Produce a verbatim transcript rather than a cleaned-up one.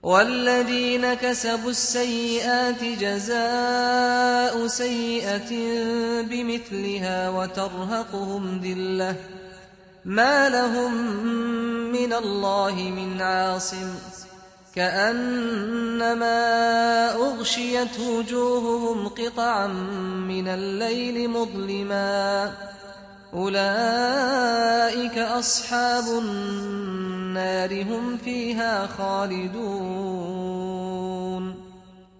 والذين كسبوا السيئات جزاء سيئة بمثلها وترهقهم ذلة ما لهم من الله من عاصم كأنما أغشيت وجوههم قطعا من الليل مظلما أولئك أصحاب النار هم فيها خالدون.